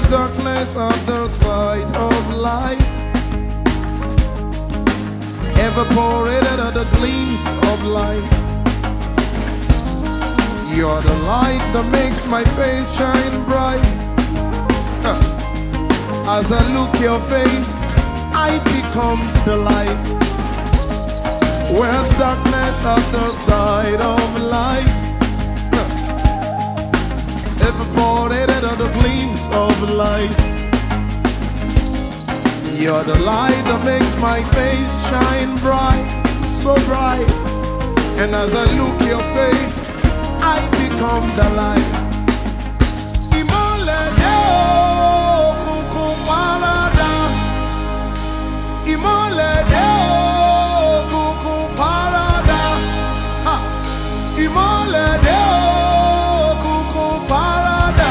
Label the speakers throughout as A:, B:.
A: darkness at the sight of light, evaporated at the gleams of light. You're the light that makes my face shine bright. As I look your face, I become the light. Where's darkness at the sight of light, evaporated at the gleams of light. You're the light that makes my face shine bright, so bright. And as I look your face, I become the light. Imole deo kukum parada, imole deo kukum parada, imole deo kukum parada,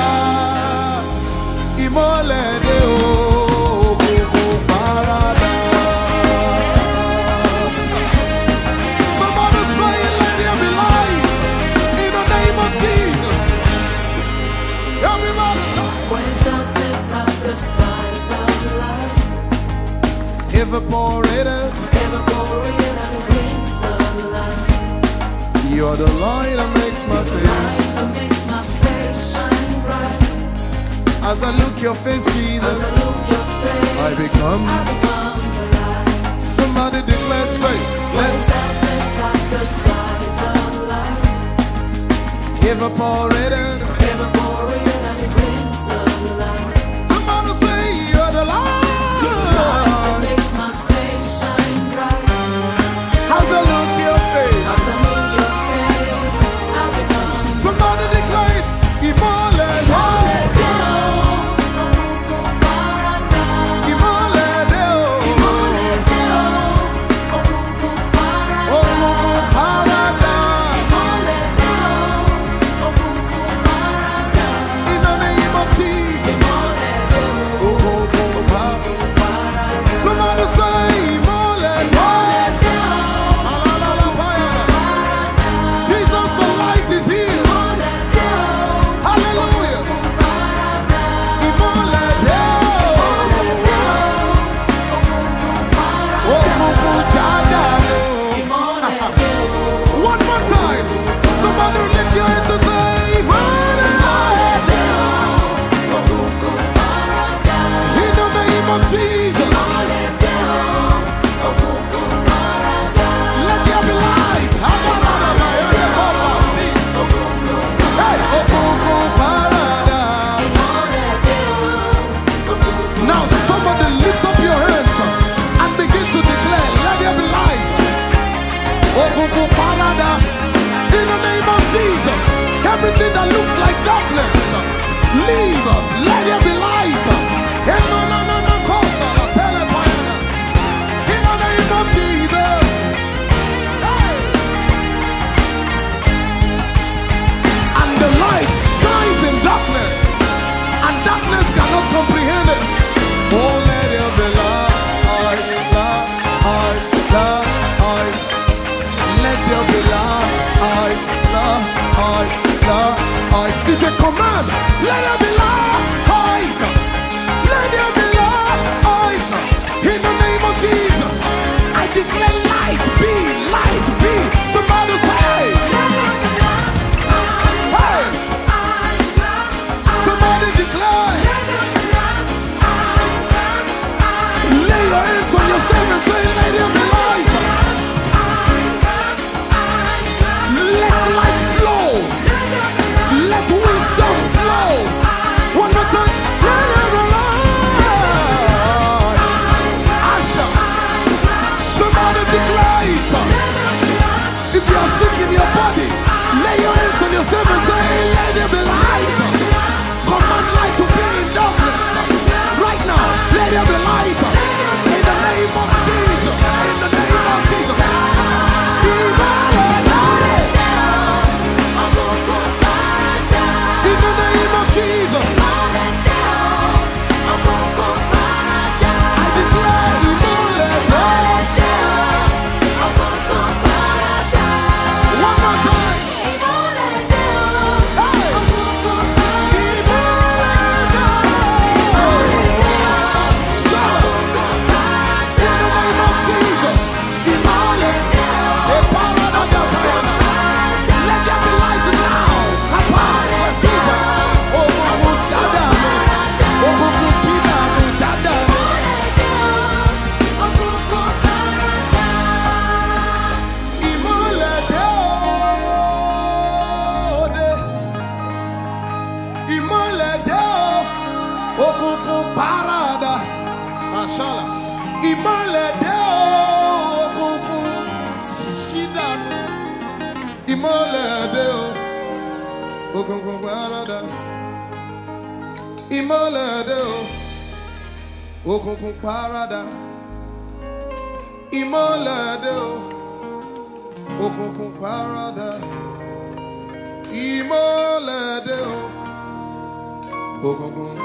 A: imole deo kukum parada. Somebody say, let there be light in the name of Jesus. Everybody say,
B: Where's darkness at the sight of light,
A: evaporated.
B: evaporated at the wings of light.
A: You're the light that makes my
B: Light
A: face.
B: that makes my face shine bright.
A: As I look your face,
B: As
A: Jesus,
B: I look your face,
A: I become.
B: I become the light.
A: Somebody declare, say,
B: Where's
A: let's
B: darkness at the sight of light,
A: evaporated.
B: evaporated at the wings of light.
A: Somebody say, you're the
B: Light that
A: light.
B: makes my face shine bright.
A: As I look your face,
B: As I look your face, I become
A: somebody declare it. Imole,
B: Imole
A: oh,
B: deo, okukum parada.
A: imole deo,
B: Imole deo, okukum parada.
A: okukum parada.
B: Imole deo, okukum parada.
A: In the name of Jesus,
B: Imole deo,
A: okukum parada. Somebody say, imole, oh,
B: Imole deo,
A: alalala, parada. Jesus, the light is here.
B: Imole deo,
A: Hallelujah.
B: parada.
A: Imole deo,
B: Okukum parada.
A: okukum jada.
B: Imole deo,
A: One more time. Somebody lift your hands and say, imole.
B: okukum parada.
A: In the name of Jesus,
B: Imole deo, okukum parada.
A: let there be light. Hey, okukum parada.
B: Imole deo, okukum
A: Now somebody lift up your hands and begin to declare, let there be light. Okukum parada. In the name of Jesus, everything that looks like darkness, leave. Let there be light. In the name of Jesus. Hey. And the light shines in darkness, and darkness cannot comprehend it. Oh, let there be light, light, light, light. Let there be light, light, light, light. It's a command. Let there be light. Let there be light. In the name of Jesus, I declare light be, light be. Somebody say, hey. Somebody declare. Lay your hands on yourself and say, let there be light. Let light flow. Let wisdom flow. One more time. Let there be light. Asha. Somebody declare it. If you are sick in your body, lay your hands on yourself and say, let there be light. Command light to be in darkness. Right now, let there be light. In the name of Jesus. Shala. Ìmọ́lẹ̀ dé òkùnkùn ṣí dànù. Ìmọ́lẹ̀ dé òkùnkùn párádà. Ìmọ́lẹ̀ dé òkùnkùn párádà. Ìmọ́lẹ̀ dé òkùnkùn párádà. Ìmọ́lẹ̀ dé òkùnkùn.